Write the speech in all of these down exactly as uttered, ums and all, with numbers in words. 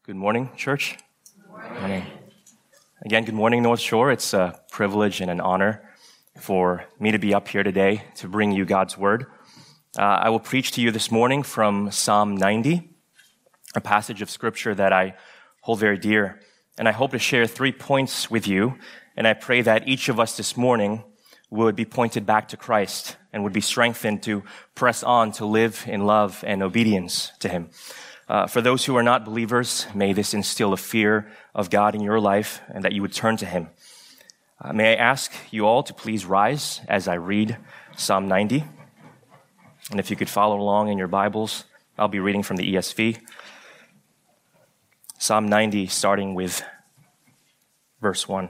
Good morning, church. Good morning. morning. Again, good morning, North Shore. It's a privilege and an honor for me to be up here today to bring you God's Word. Uh, I will preach to you this morning from Psalm ninety, a passage of Scripture that I hold very dear. And I hope to share three points with you, and I pray that each of us this morning would be pointed back to Christ and would be strengthened to press on to live in love and obedience to Him. Uh, for those who are not believers, may this instill a fear of God in your life and that you would turn to Him. Uh, may I ask you all to please rise as I read Psalm ninety. And if you could follow along in your Bibles, I'll be reading from the E S V. Psalm ninety, starting with verse one.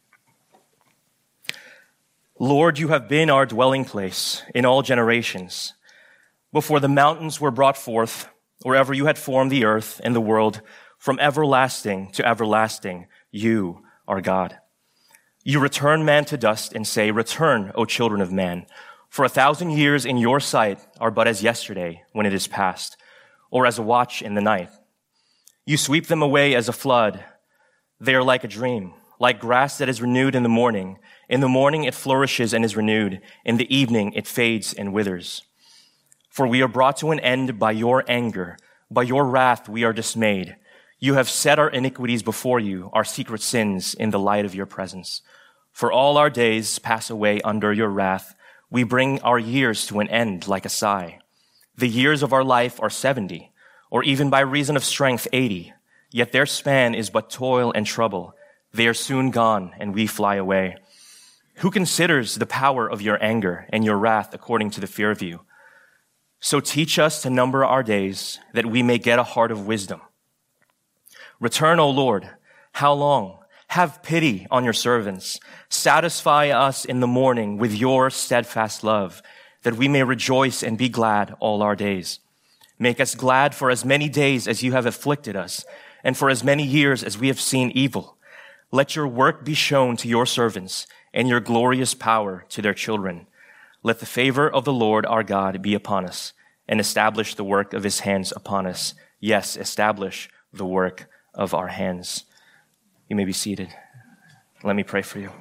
Lord, you have been our dwelling place in all generations. Before the mountains were brought forth, wherever you had formed the earth and the world, from everlasting to everlasting, you are God. You return man to dust and say, Return, O children of man, for a thousand years in your sight are but as yesterday when it is past, or as a watch in the night. You sweep them away as a flood. They are like a dream, like grass that is renewed in the morning. In the morning it flourishes and is renewed. In the evening it fades and withers. For we are brought to an end by your anger. By your wrath we are dismayed. You have set our iniquities before you, our secret sins in the light of your presence. For all our days pass away under your wrath. We bring our years to an end like a sigh. The years of our life are seventy, or even by reason of strength eighty. Yet their span is but toil and trouble. They are soon gone, and we fly away. Who considers the power of your anger and your wrath according to the fear of you? So teach us to number our days, that we may get a heart of wisdom. Return, O Lord. How long? Have pity on your servants. Satisfy us in the morning with your steadfast love, that we may rejoice and be glad all our days. Make us glad for as many days as you have afflicted us, and for as many years as we have seen evil. Let your work be shown to your servants, and your glorious power to their children. Let the favor of the Lord our God be upon us, and establish the work of his hands upon us. Yes, establish the work of our hands. You may be seated. Let me pray for you.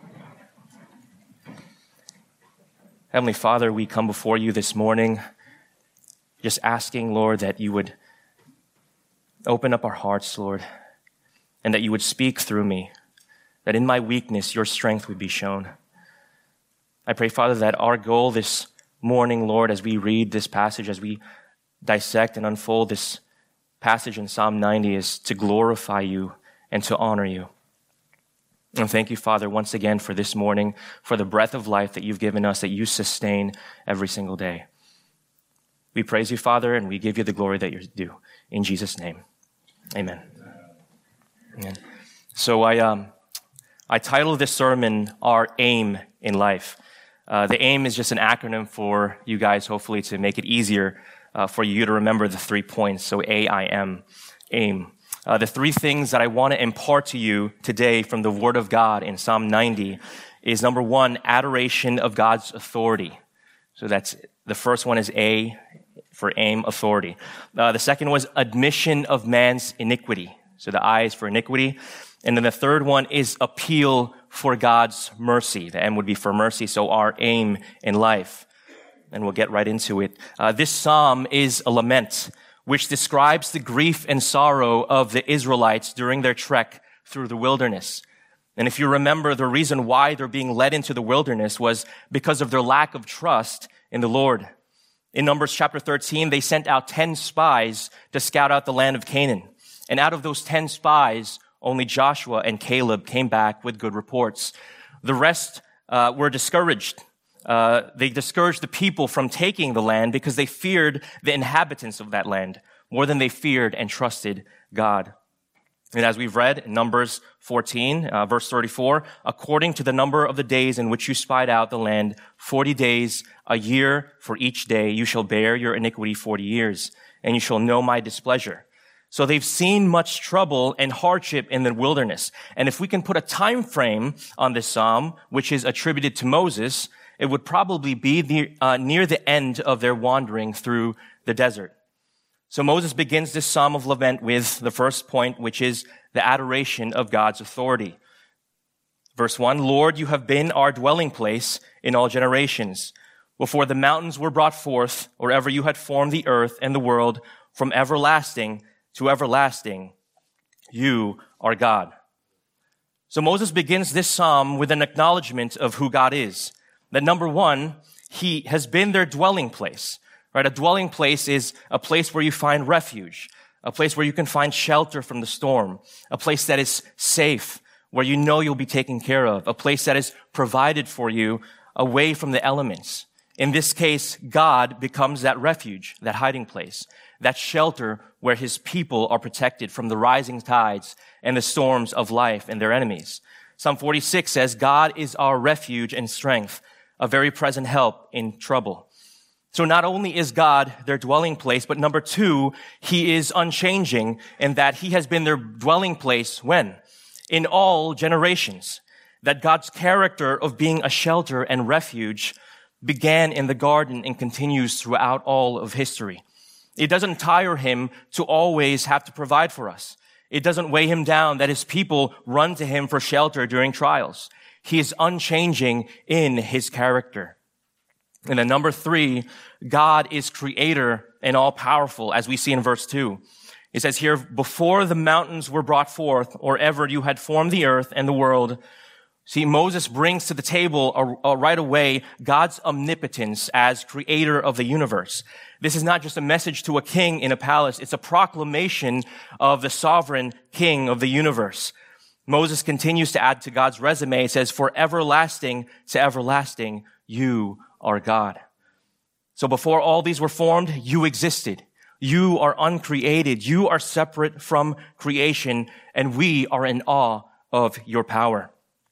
Heavenly Father, we come before you this morning just asking, Lord, that you would open up our hearts, Lord, and that you would speak through me, that in my weakness your strength would be shown. I pray, Father, that our goal this morning, Lord, as we read this passage, as we dissect and unfold this passage in Psalm ninety, is to glorify you and to honor you. And thank you, Father, once again for this morning, for the breath of life that you've given us, that you sustain every single day. We praise you, Father, and we give you the glory that you're due. In Jesus' name, amen. Amen. So I, um, I titled this sermon, Our Aim in Life. Uh, the AIM is just an acronym for you guys, hopefully, to make it easier uh, for you to remember the three points. So A I M, AIM. Uh, the three things that I want to impart to you today from the Word of God in Psalm ninety is, number one, adoration of God's authority. So that's, the first one is A for AIM, authority. Uh, the second was admission of man's iniquity. So the I is for iniquity. And then the third one is appeal for God's mercy. The M would be for mercy, so our aim in life. And we'll get right into it. Uh, this psalm is a lament, which describes the grief and sorrow of the Israelites during their trek through the wilderness. And if you remember, the reason why they're being led into the wilderness was because of their lack of trust in the Lord. In Numbers chapter thirteen, they sent out ten spies to scout out the land of Canaan. And out of those ten spies, only Joshua and Caleb came back with good reports. The rest uh, were discouraged. Uh, they discouraged the people from taking the land because they feared the inhabitants of that land more than they feared and trusted God. And as we've read in Numbers fourteen, uh, verse thirty-four, according to the number of the days in which you spied out the land, forty days, a year for each day, you shall bear your iniquity forty years, and you shall know my displeasure. So they've seen much trouble and hardship in the wilderness. And if we can put a time frame on this psalm, which is attributed to Moses, it would probably be the, uh, near the end of their wandering through the desert. So Moses begins this psalm of lament with the first point, which is the adoration of God's authority. Verse one, Lord, you have been our dwelling place in all generations. Before the mountains were brought forth, or ever you had formed the earth and the world, from everlasting to everlasting, you are God. So Moses begins this psalm with an acknowledgement of who God is. That number one, he has been their dwelling place, right? A dwelling place is a place where you find refuge, a place where you can find shelter from the storm, a place that is safe, where you know you'll be taken care of, a place that is provided for you away from the elements. In this case, God becomes that refuge, that hiding place, that shelter where his people are protected from the rising tides and the storms of life and their enemies. Psalm forty-six says, God is our refuge and strength, a very present help in trouble. So not only is God their dwelling place, but number two, he is unchanging in that he has been their dwelling place when? In all generations. That God's character of being a shelter and refuge began in the garden and continues throughout all of history. It doesn't tire him to always have to provide for us. It doesn't weigh him down that his people run to him for shelter during trials. He is unchanging in his character. And then number three, God is creator and all-powerful, as we see in verse two. It says here, before the mountains were brought forth, or ever you had formed the earth and the world. See, Moses brings to the table uh, uh, right away God's omnipotence as creator of the universe. This is not just a message to a king in a palace. It's a proclamation of the sovereign king of the universe. Moses continues to add to God's resume. It says, for everlasting to everlasting, you are God. So before all these were formed, you existed. You are uncreated. You are separate from creation, and we are in awe of your power.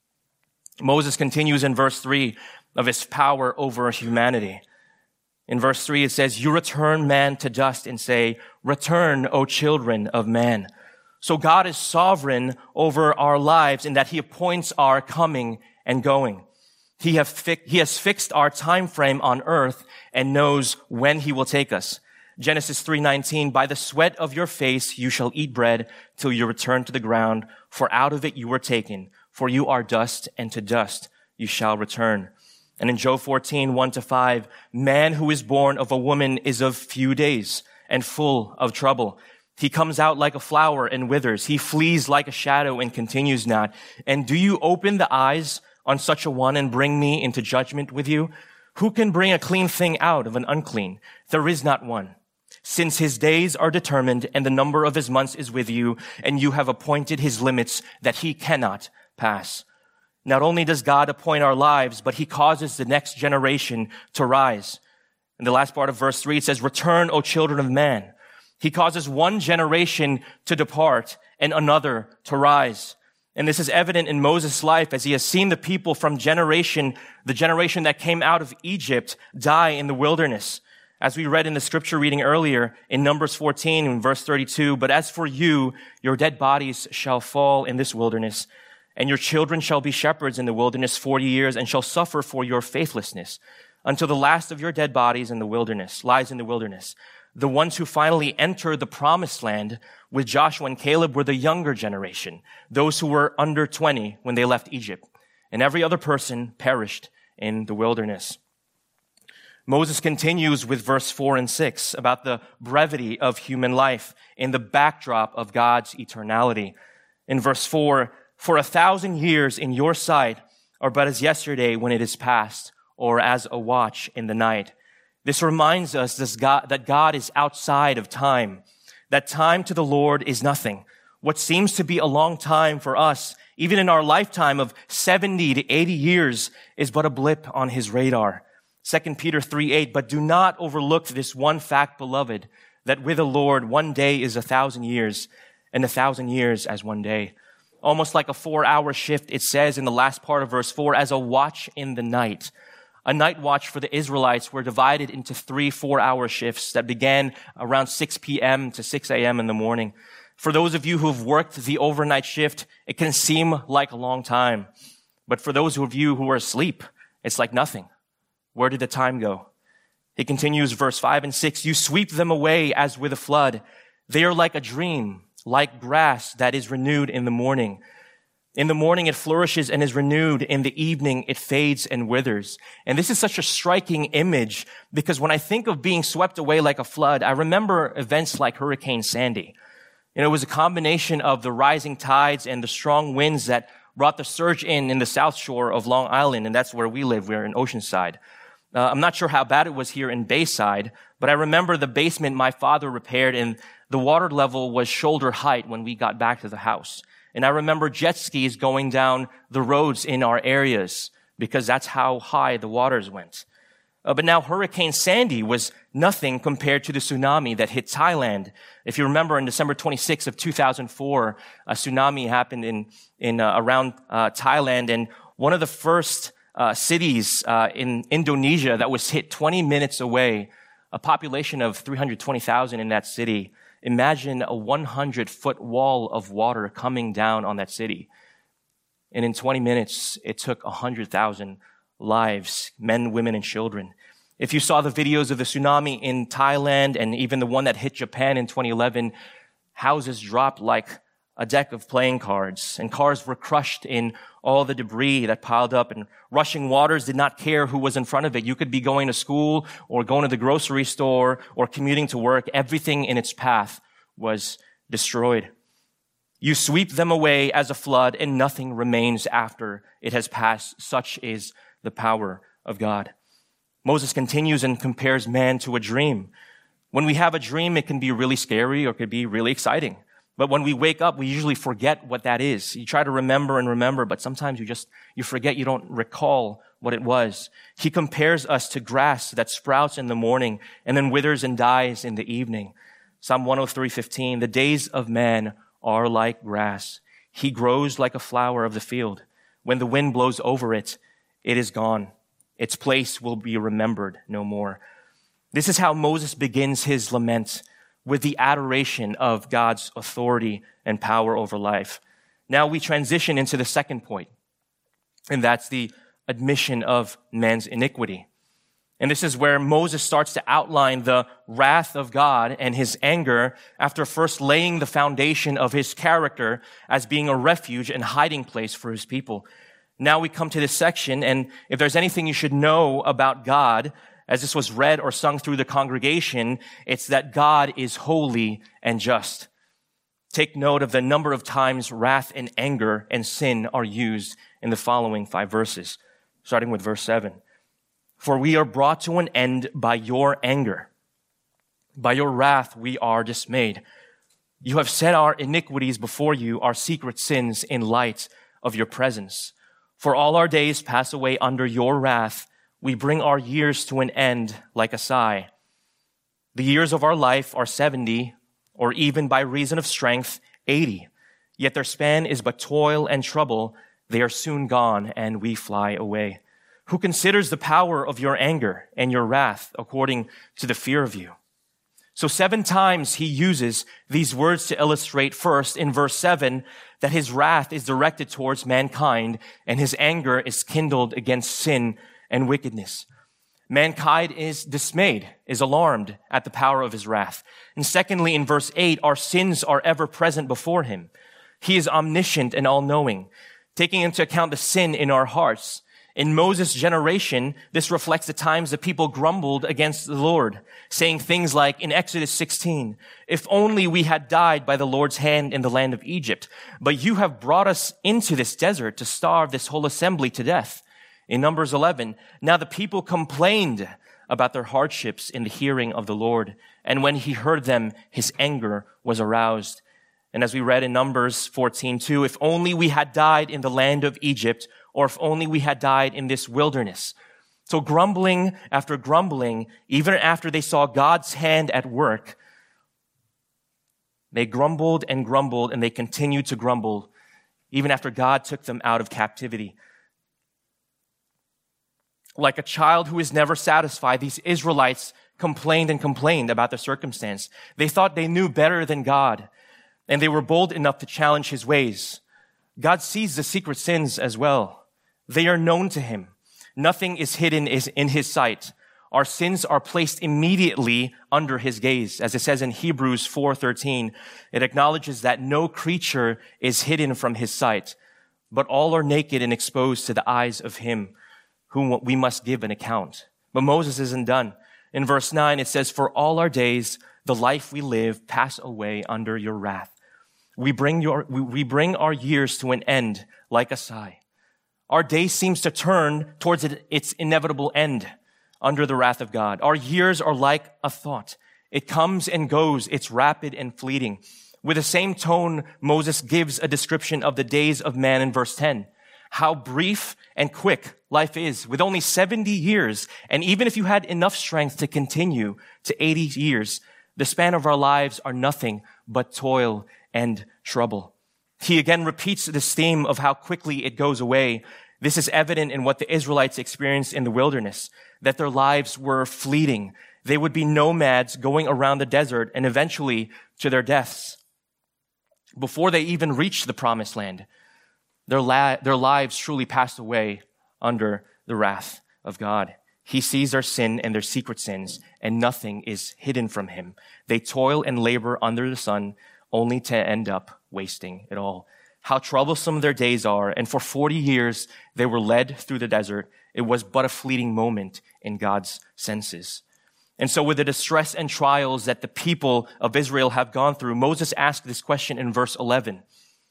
Moses continues in verse three of his power over humanity. In verse three, it says, you return man to dust and say, return, O children of man. So God is sovereign over our lives in that he appoints our coming and going. He, have fi- he has fixed our time frame on earth and knows when he will take us. Genesis three nineteen, by the sweat of your face you shall eat bread till you return to the ground, for out of it you were taken. For you are dust, and to dust you shall return. And in Job fourteen, one to five, man who is born of a woman is of few days and full of trouble. He comes out like a flower and withers. He flees like a shadow and continues not. And do you open the eyes on such a one and bring me into judgment with you? Who can bring a clean thing out of an unclean? There is not one. Since his days are determined and the number of his months is with you, and you have appointed his limits that he cannot pass. Not only does God appoint our lives, but he causes the next generation to rise. In the last part of verse three, it says, return, O children of man. He causes one generation to depart and another to rise. And this is evident in Moses' life as he has seen the people from generation, the generation that came out of Egypt, die in the wilderness. As we read in the scripture reading earlier in Numbers fourteen in verse thirty-two, but as for you, your dead bodies shall fall in this wilderness, and your children shall be shepherds in the wilderness forty years and shall suffer for your faithlessness until the last of your dead bodies in the wilderness lies in the wilderness. The ones who finally enter the promised land with Joshua and Caleb were the younger generation, those who were under twenty when they left Egypt, and every other person perished in the wilderness. Moses continues with verse four and six about the brevity of human life in the backdrop of God's eternality. In verse four, for a thousand years in your sight are but as yesterday when it is past, or as a watch in the night. This reminds us that God is outside of time, that time to the Lord is nothing. What seems to be a long time for us, even in our lifetime of seventy to eighty years, is but a blip on his radar. Second Peter three eight, but do not overlook this one fact, beloved, that with the Lord one day is a thousand years, and a thousand years as one day. Almost like a four-hour shift, it says in the last part of verse four, as a watch in the night. A night watch for the Israelites were divided into three four-hour shifts that began around six p.m. to six a.m. in the morning. For those of you who have worked the overnight shift, it can seem like a long time. But for those of you who are asleep, it's like nothing. Where did the time go? He continues, verse five and six, you sweep them away as with a flood. They are like a dream, like grass that is renewed in the morning. In the morning it flourishes and is renewed. In the evening it fades and withers. And this is such a striking image because when I think of being swept away like a flood, I remember events like Hurricane Sandy. You know, it was a combination of the rising tides and the strong winds that brought the surge in in the south shore of Long Island, and that's where we live. We're in Oceanside. Uh, I'm not sure how bad it was here in Bayside, but I remember the basement my father repaired, and the water level was shoulder height when we got back to the house. And I remember jet skis going down the roads in our areas because that's how high the waters went. Uh, but now Hurricane Sandy was nothing compared to the tsunami that hit Thailand. If you remember, on December twenty-sixth of two thousand four, a tsunami happened in in uh, around uh, Thailand, and one of the first uh, cities uh, in Indonesia that was hit twenty minutes away, a population of three hundred twenty thousand in that city. Imagine a one hundred foot wall of water coming down on that city. And in twenty minutes, it took one hundred thousand lives, men, women, and children. If you saw the videos of the tsunami in Thailand and even the one that hit Japan in twenty eleven, houses dropped like a deck of playing cards, and cars were crushed in all the debris that piled up, and rushing waters did not care who was in front of it. You could be going to school or going to the grocery store or commuting to work. Everything in its path was destroyed. You sweep them away as a flood, and nothing remains after it has passed. Such is the power of God. Moses continues and compares man to a dream. When we have a dream, it can be really scary or it could be really exciting. But when we wake up, we usually forget what that is. You try to remember and remember, but sometimes you just, you forget, you don't recall what it was. He compares us to grass that sprouts in the morning and then withers and dies in the evening. Psalm one oh three fifteen, the days of man are like grass. He grows like a flower of the field. When the wind blows over it, it is gone. Its place will be remembered no more. This is how Moses begins his lament, with the adoration of God's authority and power over life. Now we transition into the second point, and that's the admission of man's iniquity. And this is where Moses starts to outline the wrath of God and his anger after first laying the foundation of his character as being a refuge and hiding place for his people. Now we come to this section, and if there's anything you should know about God, as this was read or sung through the congregation, it's that God is holy and just. Take note of the number of times wrath and anger and sin are used in the following five verses, starting with verse seven. For we are brought to an end by your anger. By your wrath we are dismayed. You have set our iniquities before you, our secret sins in light of your presence. For all our days pass away under your wrath. We bring our years to an end like a sigh. The years of our life are seventy, or even by reason of strength, eighty. Yet their span is but toil and trouble. They are soon gone, and we fly away. Who considers the power of your anger and your wrath according to the fear of you? So seven times he uses these words to illustrate, first in verse seven, that his wrath is directed towards mankind and his anger is kindled against sin and wickedness. Mankind is dismayed, is alarmed at the power of his wrath. And secondly, in verse eight, our sins are ever present before him. He is omniscient and all-knowing, taking into account the sin in our hearts. In Moses' generation, this reflects the times that people grumbled against the Lord, saying things like in Exodus sixteen, if only we had died by the Lord's hand in the land of Egypt, but you have brought us into this desert to starve this whole assembly to death. In Numbers eleven, now the people complained about their hardships in the hearing of the Lord, and when he heard them, his anger was aroused. And as we read in Numbers fourteen two, if only we had died in the land of Egypt, or if only we had died in this wilderness. So grumbling after grumbling, even after they saw God's hand at work, they grumbled and grumbled, and they continued to grumble, even after God took them out of captivity. Like a child who is never satisfied, these Israelites complained and complained about the circumstance. They thought they knew better than God, and they were bold enough to challenge his ways. God sees the secret sins as well. They are known to him. Nothing is hidden in his sight. Our sins are placed immediately under his gaze. As it says in Hebrews four thirteen, it acknowledges that no creature is hidden from his sight, but all are naked and exposed to the eyes of him whom we must give an account. But Moses isn't done. In verse nine, it says, for all our days, the life we live, pass away under your wrath. We bring your, we bring our years to an end like a sigh. Our day seems to turn towards its inevitable end under the wrath of God. Our years are like a thought. It comes and goes. It's rapid and fleeting. With the same tone, Moses gives a description of the days of man in verse ten. How brief and quick life is, with only seventy years. And even if you had enough strength to continue to eighty years, the span of our lives are nothing but toil and trouble. He again repeats this theme of how quickly it goes away. This is evident in what the Israelites experienced in the wilderness, that their lives were fleeting. They would be nomads going around the desert and eventually to their deaths. Before they even reached the promised land, their, la- their lives truly passed away under the wrath of God. He sees their sin and their secret sins, and nothing is hidden from him. They toil and labor under the sun, only to end up wasting it all. How troublesome their days are, and for forty years they were led through the desert. It was but a fleeting moment in God's senses. And so with the distress and trials that the people of Israel have gone through, Moses asked this question in verse eleven.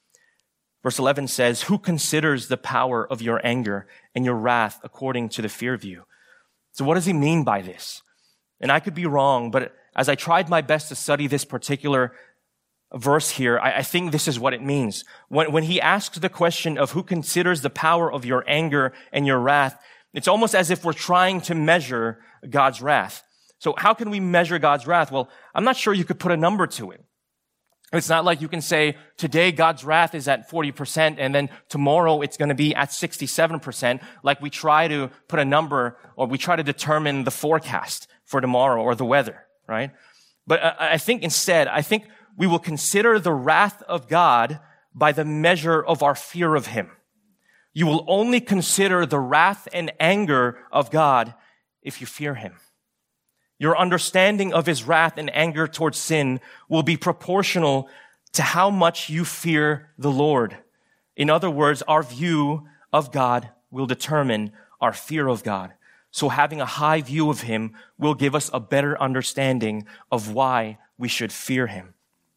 Verse eleven says, who considers the power of your anger and your wrath according to the fear of you? So what does he mean by this? And I could be wrong, but as I tried my best to study this particular verse here, I, I think this is what it means. When, when he asks the question of who considers the power of your anger and your wrath, it's almost as if we're trying to measure God's wrath. So how can we measure God's wrath? Well, I'm not sure you could put a number to it. It's not like you can say, today God's wrath is at forty percent, and then tomorrow it's going to be at sixty-seven percent, like we try to put a number, or we try to determine the forecast for tomorrow or the weather, right? But I think instead, I think we will consider the wrath of God by the measure of our fear of him. You will only consider the wrath and anger of God if you fear him. Your understanding of his wrath and anger towards sin will be proportional to how much you fear the Lord. In other words, our view of God will determine our fear of God. So having a high view of him will give us a better understanding of why we should fear him.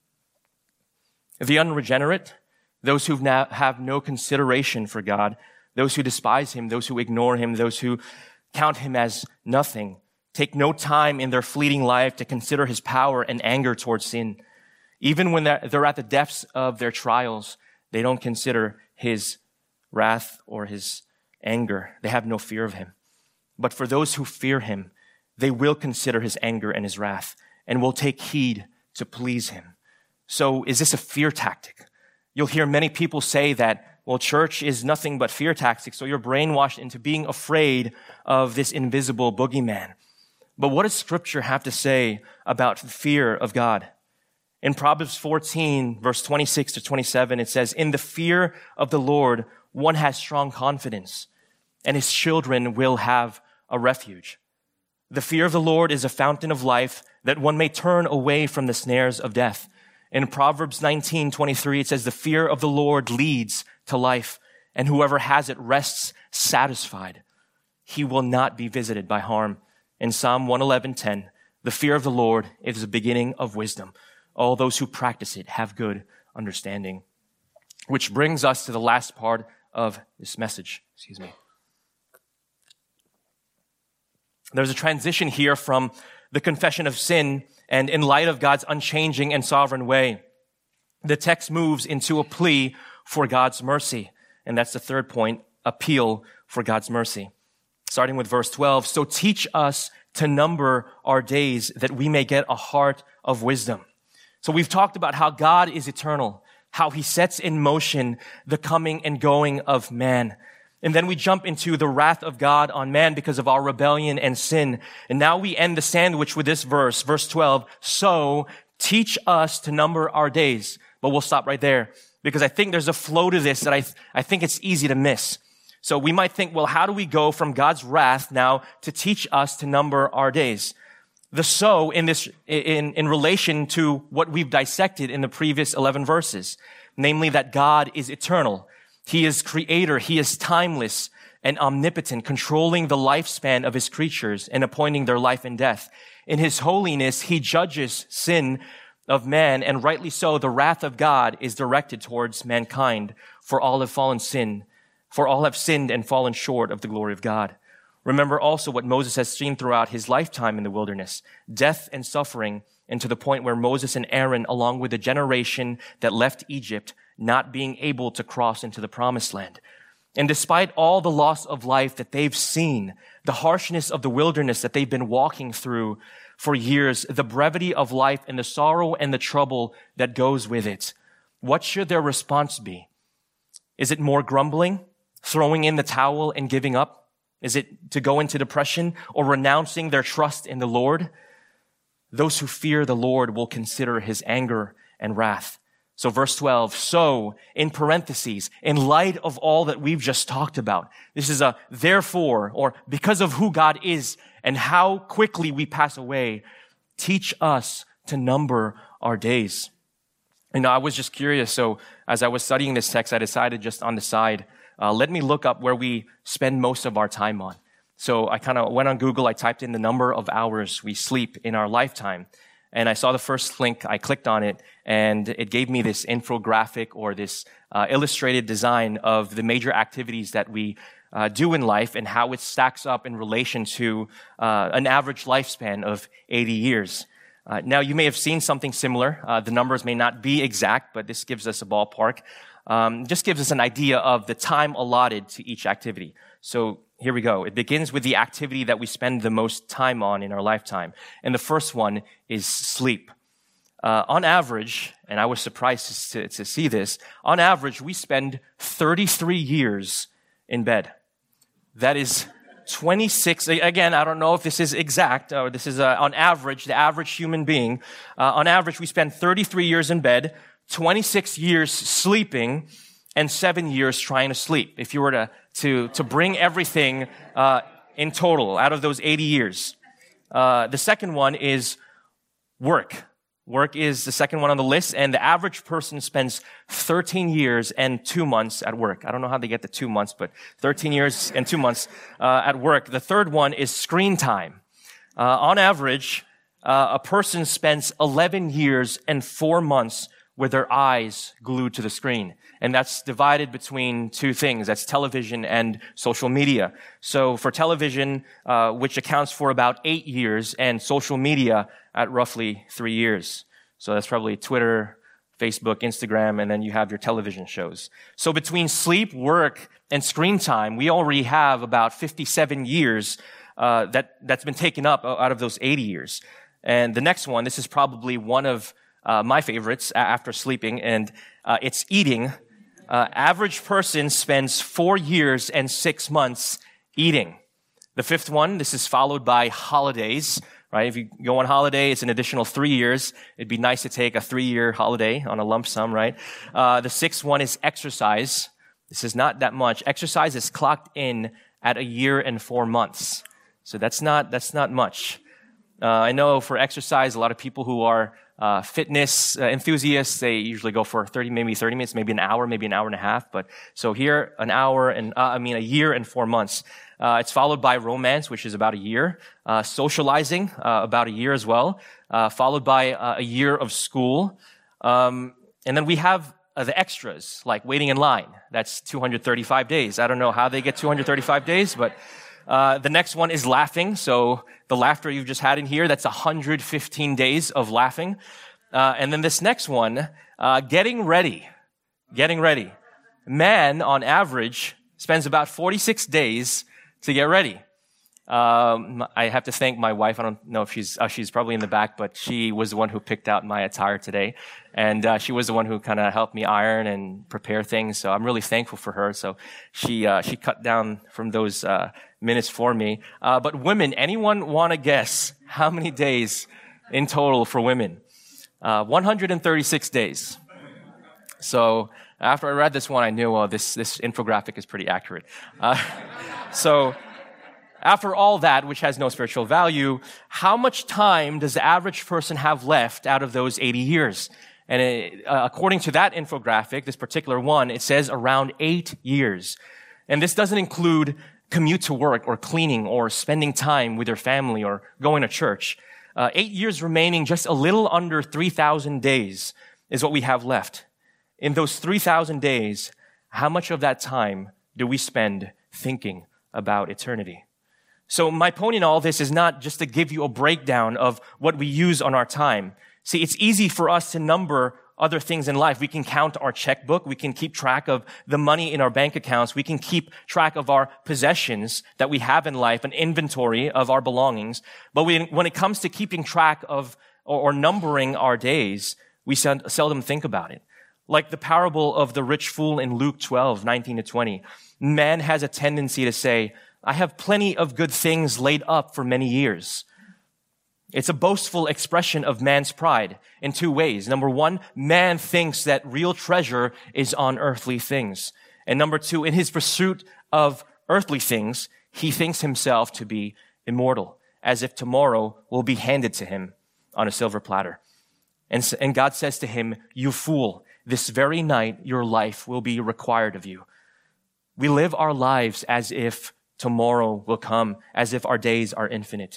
The unregenerate, those who have no consideration for God, those who despise him, those who ignore him, those who count him as nothing, take no time in their fleeting life to consider his power and anger towards sin. Even when they're at the depths of their trials, they don't consider his wrath or his anger. They have no fear of him. But for those who fear him, they will consider his anger and his wrath and will take heed to please him. So is this a fear tactic? You'll hear many people say that, well, church is nothing but fear tactics, so you're brainwashed into being afraid of this invisible boogeyman. But what does Scripture have to say about fear of God? In Proverbs fourteen, verse twenty-six to twenty-seven, it says, in the fear of the Lord, one has strong confidence, and his children will have a refuge. The fear of the Lord is a fountain of life, that one may turn away from the snares of death. In Proverbs nineteen twenty-three, it says, the fear of the Lord leads to life, and whoever has it rests satisfied. He will not be visited by harm. In Psalm one eleven ten, the fear of the Lord is the beginning of wisdom. All those who practice it have good understanding. Which brings us to the last part of this message. Excuse me. There's a transition here from the confession of sin, and in light of God's unchanging and sovereign way, the text moves into a plea for God's mercy. And that's the third point, appeal for God's mercy. Starting with verse twelve, so teach us to number our days that we may get a heart of wisdom. So we've talked about how God is eternal, how he sets in motion the coming and going of man. And then we jump into the wrath of God on man because of our rebellion and sin. And now we end the sandwich with this verse, verse twelve. So teach us to number our days. But we'll stop right there because I think there's a flow to this that I, I think it's easy to miss. So we might think, well, how do we go from God's wrath now to teach us to number our days? The so in this, in, in relation to what we've dissected in the previous eleven verses, namely that God is eternal. He is creator. He is timeless and omnipotent, controlling the lifespan of his creatures and appointing their life and death. In his holiness, he judges sin of man, and rightly so, the wrath of God is directed towards mankind, for all have fallen sin, for all have sinned and fallen short of the glory of God. Remember also what Moses has seen throughout his lifetime in the wilderness, death and suffering, and to the point where Moses and Aaron, along with the generation that left Egypt, not being able to cross into the promised land. And despite all the loss of life that they've seen, the harshness of the wilderness that they've been walking through for years, the brevity of life and the sorrow and the trouble that goes with it, what should their response be? Is it more grumbling, throwing in the towel and giving up? Is it to go into depression or renouncing their trust in the Lord? Those who fear the Lord will consider his anger and wrath. So verse twelve, so in parentheses, in light of all that we've just talked about, this is a therefore, or because of who God is and how quickly we pass away, teach us to number our days. And I was just curious. So as I was studying this text, I decided just on the side, uh, let me look up where we spend most of our time on. So I kind of went on Google. I typed in the number of hours we sleep in our lifetime. And I saw the first link, I clicked on it, and it gave me this infographic or this uh, illustrated design of the major activities that we uh, do in life and how it stacks up in relation to uh, an average lifespan of eighty years. Uh, now, you may have seen something similar. Uh, the numbers may not be exact, but this gives us a ballpark. Um, just gives us an idea of the time allotted to each activity. So here we go. It begins with the activity that we spend the most time on in our lifetime. And the first one is sleep. Uh, on average, and I was surprised to, to see this, on average, we spend thirty-three years in bed. That is twenty-six, again, I don't know if this is exact, or this is uh, on average, the average human being. Uh, on average, we spend thirty-three years in bed, twenty-six years sleeping, and seven years trying to sleep. If you were to to to bring everything uh, in total out of those eighty years. Uh, the second one is work. Work is the second one on the list, and the average person spends thirteen years and two months at work. I don't know how they get the two months, but thirteen years and two months uh, at work. The third one is screen time. Uh, on average, uh, a person spends eleven years and four months with their eyes glued to the screen. And that's divided between two things. That's television and social media. So for television, uh, which accounts for about eight years, and social media at roughly three years. So that's probably Twitter, Facebook, Instagram, and then you have your television shows. So between sleep, work, and screen time, we already have about fifty-seven years uh, that, that's been taken up out of those eighty years. And the next one, this is probably one of uh, my favorites after sleeping, and uh, it's eating. Uh, average person spends four years and six months eating. The fifth one, this is followed by holidays, right? If you go on holiday, it's an additional three years. It'd be nice to take a three-year holiday on a lump sum, right? Uh, the sixth one is exercise. This is not that much. Exercise is clocked in at a year and four months. So that's not, that's not much. Uh, I know for exercise, a lot of people who are Uh, fitness uh, enthusiasts, they usually go for thirty, maybe thirty minutes, maybe an hour, maybe an hour and a half. But so here, an hour and, uh, I mean, a year and four months. Uh, it's followed by romance, which is about a year. Uh, socializing, uh, about a year as well. Uh, followed by uh, a year of school. Um, and then we have uh, the extras, like waiting in line. That's two hundred thirty-five days. I don't know how they get two hundred thirty-five days, but Uh, the next one is laughing. So the laughter you've just had in here, that's one hundred fifteen days of laughing. Uh, and then this next one, uh, getting ready. Getting ready. Man, on average, spends about forty-six days to get ready. Um, I have to thank my wife. I don't know if she's, uh, she's probably in the back, but she was the one who picked out my attire today. And, uh, she was the one who kind of helped me iron and prepare things. So I'm really thankful for her. So she, uh, she cut down from those, uh, minutes for me. Uh, but women, anyone want to guess how many days in total for women? Uh, one hundred thirty-six days. So after I read this one, I knew, well, this, this infographic is pretty accurate. Uh, so after all that, which has no spiritual value, how much time does the average person have left out of those eighty years? And it, uh, according to that infographic, this particular one, it says around eight years. And this doesn't include commute to work or cleaning or spending time with your family or going to church. Uh, eight years remaining, just a little under three thousand days is what we have left. In those three thousand days, how much of that time do we spend thinking about eternity? So my point in all this is not just to give you a breakdown of what we use on our time. See, it's easy for us to number other things in life. We can count our checkbook. We can keep track of the money in our bank accounts. We can keep track of our possessions that we have in life, an inventory of our belongings. But we, when it comes to keeping track of or, or numbering our days, we seldom think about it. Like the parable of the rich fool in Luke twelve, nineteen to twenty. Man has a tendency to say, I have plenty of good things laid up for many years. It's a boastful expression of man's pride in two ways. Number one, man thinks that real treasure is on earthly things. And number two, in his pursuit of earthly things, he thinks himself to be immortal, as if tomorrow will be handed to him on a silver platter. And, and God says to him, you fool, this very night your life will be required of you. We live our lives as if tomorrow will come, as if our days are infinite.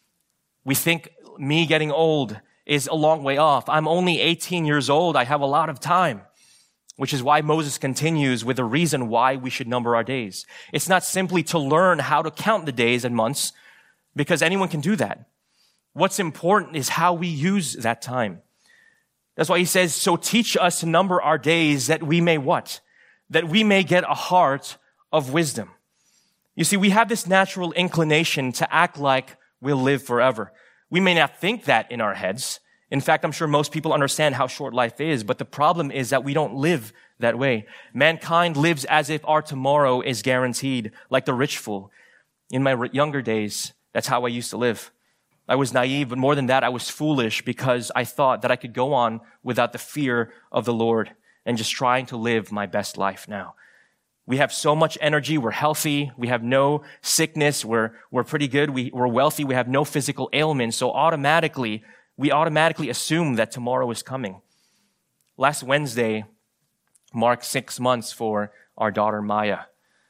We think me getting old is a long way off. I'm only eighteen years old. I have a lot of time, which is why Moses continues with the reason why we should number our days. It's not simply to learn how to count the days and months, because anyone can do that. What's important is how we use that time. That's why he says, so teach us to number our days that we may what? That we may get a heart of wisdom. You see, we have this natural inclination to act like we'll live forever. We may not think that in our heads. In fact, I'm sure most people understand how short life is, but the problem is that we don't live that way. Mankind lives as if our tomorrow is guaranteed, like the rich fool. In my younger days, that's how I used to live. I was naive, but more than that, I was foolish because I thought that I could go on without the fear of the Lord and just trying to live my best life now. We have so much energy. We're healthy. We have no sickness. We're, we're pretty good. We, we're wealthy. We have no physical ailments. So automatically, we automatically assume that tomorrow is coming. Last Wednesday marked six months for our daughter Maya.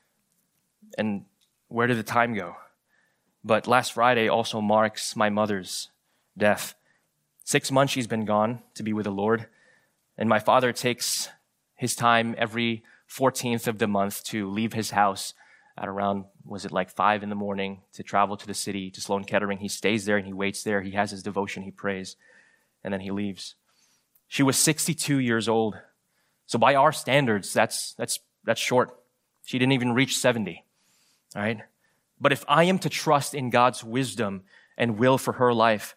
And where did the time go? But last Friday also marks my mother's death. Six months she's been gone to be with the Lord. And my father takes his time every fourteenth of the month to leave his house at around, was it like five in the morning, to travel to the city, to Sloan Kettering. He stays there and he waits there. He has his devotion, he prays, and then he leaves. She was sixty-two years old. So by our standards, that's, that's, that's short. She didn't even reach seventy, all right? But if I am to trust in God's wisdom and will for her life,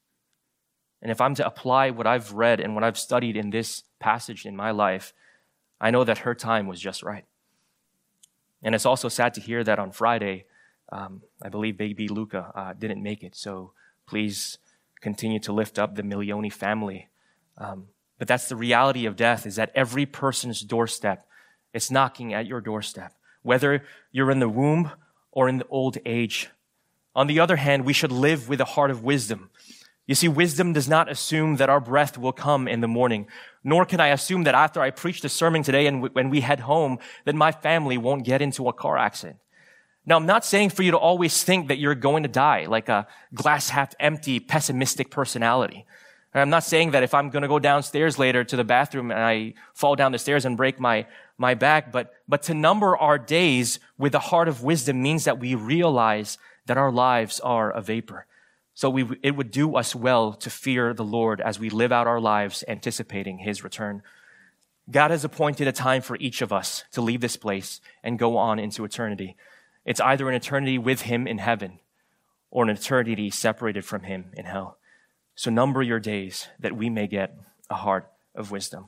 and if I'm to apply what I've read and what I've studied in this passage in my life, I know that her time was just right. And it's also sad to hear that on Friday, um, I believe baby Luca uh, didn't make it. So please continue to lift up the Milioni family. Um, but that's the reality of death, is that every person's doorstep is knocking at your doorstep, whether you're in the womb or in the old age. On the other hand, we should live with a heart of wisdom. You see, wisdom does not assume that our breath will come in the morning, nor can I assume that after I preach the sermon today and w- when we head home, that my family won't get into a car accident. Now, I'm not saying for you to always think that you're going to die, like a glass half empty, pessimistic personality. And I'm not saying that if I'm going to go downstairs later to the bathroom and I fall down the stairs and break my, my back, but, but to number our days with a heart of wisdom means that we realize that our lives are a vapor. So we, it would do us well to fear the Lord as we live out our lives anticipating his return. God has appointed a time for each of us to leave this place and go on into eternity. It's either an eternity with him in heaven or an eternity separated from him in hell. So number your days that we may get a heart of wisdom.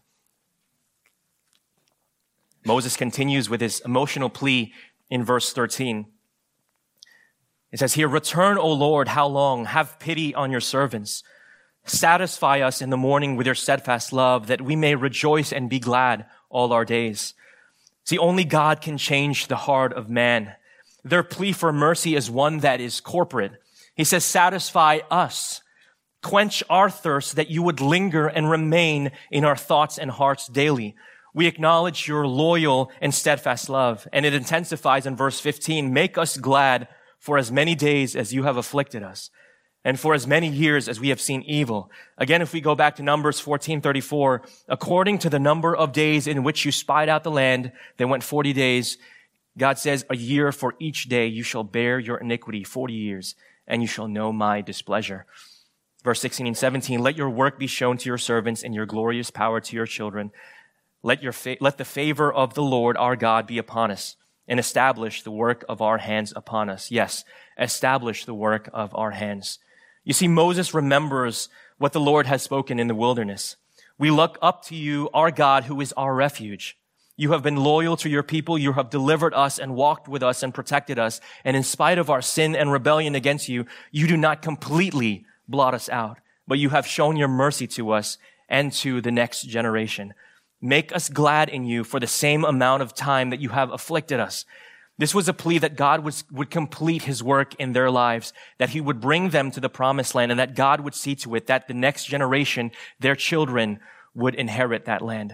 Moses continues with his emotional plea in verse thirteen. It says here, return, O Lord, how long? Have pity on your servants. Satisfy us in the morning with your steadfast love, that we may rejoice and be glad all our days. See, only God can change the heart of man. Their plea for mercy is one that is corporate. He says, satisfy us. Quench our thirst, that you would linger and remain in our thoughts and hearts daily. We acknowledge your loyal and steadfast love. And it intensifies in verse fifteen. Make us glad for as many days as you have afflicted us, and for as many years as we have seen evil. Again, if we go back to Numbers fourteen thirty-four, according to the number of days in which you spied out the land, they went forty days. God says, a year for each day you shall bear your iniquity, forty years, and you shall know my displeasure. Verse sixteen and seventeen, let your work be shown to your servants and your glorious power to your children. Let your fa- let the favor of the Lord our God be upon us, and establish the work of our hands upon us. Yes, establish the work of our hands. You see, Moses remembers what the Lord has spoken in the wilderness. We look up to you, our God, who is our refuge. You have been loyal to your people. You have delivered us and walked with us and protected us. And in spite of our sin and rebellion against you, you do not completely blot us out, but you have shown your mercy to us and to the next generation. Make us glad in you for the same amount of time that you have afflicted us. This was a plea that God was, would complete his work in their lives, that he would bring them to the promised land, and that God would see to it that the next generation, their children, would inherit that land.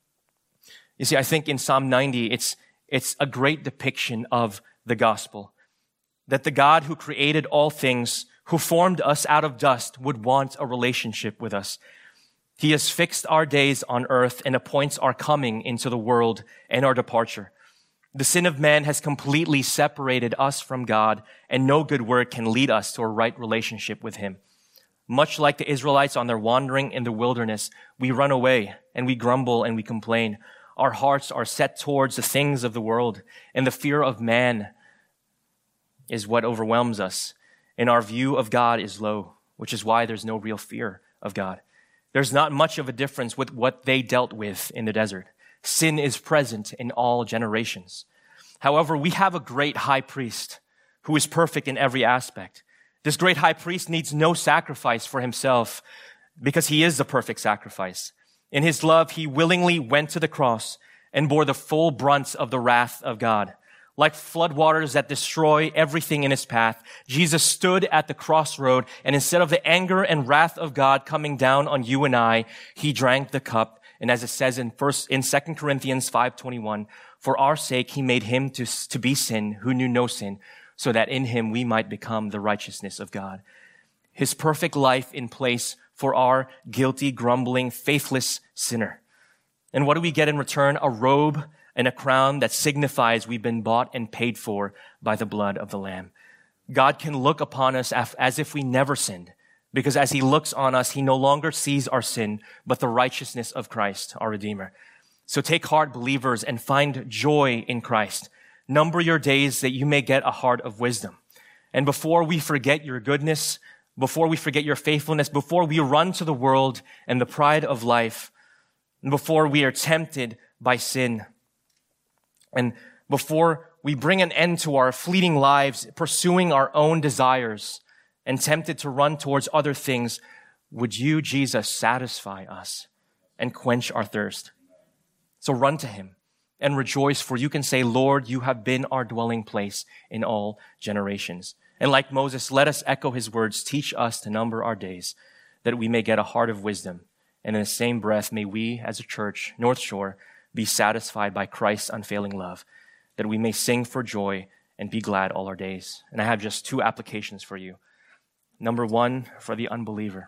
You see, I think in Psalm ninety, it's, it's a great depiction of the gospel, that the God who created all things, who formed us out of dust, would want a relationship with us. He has fixed our days on earth and appoints our coming into the world and our departure. The sin of man has completely separated us from God, and no good work can lead us to a right relationship with him. Much like the Israelites on their wandering in the wilderness, we run away and we grumble and we complain. Our hearts are set towards the things of the world, and the fear of man is what overwhelms us. And our view of God is low, which is why there's no real fear of God. There's not much of a difference with what they dealt with in the desert. Sin is present in all generations. However, we have a great high priest who is perfect in every aspect. This great high priest needs no sacrifice for himself because he is the perfect sacrifice. In his love, he willingly went to the cross and bore the full brunt of the wrath of God. Like floodwaters that destroy everything in his path, Jesus stood at the crossroad, and instead of the anger and wrath of God coming down on you and I, he drank the cup. And as it says in first, in Second Corinthians five twenty-one, for our sake he made him to, to be sin who knew no sin, so that in him we might become the righteousness of God. His perfect life in place for our guilty, grumbling, faithless sinner. And what do we get in return? A robe and a crown that signifies we've been bought and paid for by the blood of the Lamb. God can look upon us as if we never sinned, because as he looks on us, he no longer sees our sin, but the righteousness of Christ, our Redeemer. So take heart, believers, and find joy in Christ. Number your days that you may get a heart of wisdom. And before we forget your goodness, before we forget your faithfulness, before we run to the world and the pride of life, and before we are tempted by sin, and before we bring an end to our fleeting lives, pursuing our own desires and tempted to run towards other things, would you, Jesus, satisfy us and quench our thirst? So run to him and rejoice, for you can say, Lord, you have been our dwelling place in all generations. And like Moses, let us echo his words, teach us to number our days, that we may get a heart of wisdom. And in the same breath, may we as a church, North Shore, be satisfied by Christ's unfailing love, that we may sing for joy and be glad all our days. And I have just two applications for you. Number one, for the unbeliever.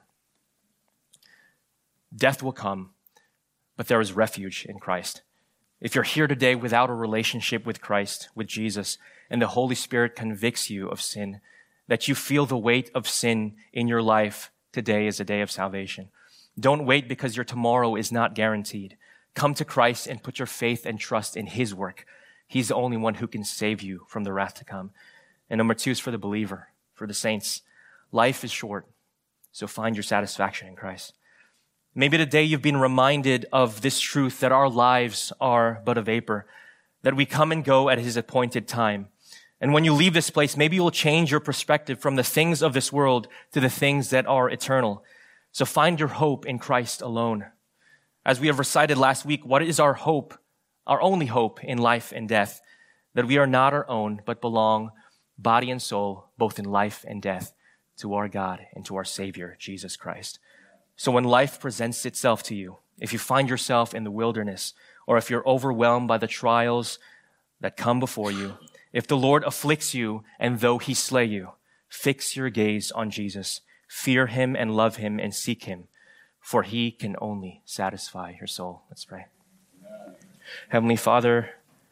Death will come, but there is refuge in Christ. If you're here today without a relationship with Christ, with Jesus, and the Holy Spirit convicts you of sin, that you feel the weight of sin in your life, today is a day of salvation. Don't wait because your tomorrow is not guaranteed. Come to Christ and put your faith and trust in his work. He's the only one who can save you from the wrath to come. And number two is for the believer, for the saints. Life is short, so find your satisfaction in Christ. Maybe today you've been reminded of this truth that our lives are but a vapor, that we come and go at his appointed time. And when you leave this place, maybe you'll change your perspective from the things of this world to the things that are eternal. So find your hope in Christ alone. As we have recited last week, what is our hope, our only hope in life and death? That we are not our own, but belong, body and soul, both in life and death, to our God and to our Savior, Jesus Christ. So when life presents itself to you, if you find yourself in the wilderness, or if you're overwhelmed by the trials that come before you, if the Lord afflicts you, and though he slay you, fix your gaze on Jesus. Fear him and love him and seek him, for he can only satisfy your soul. Let's pray. Amen. Heavenly Father,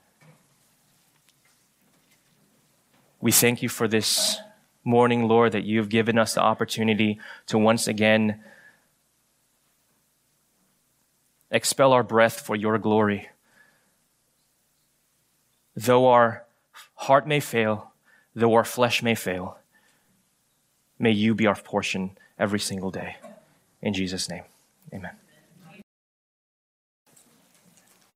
we thank you for this morning, Lord, that you have given us the opportunity to once again expel our breath for your glory. Though our heart may fail, though our flesh may fail, may you be our portion every single day. In Jesus' name, amen.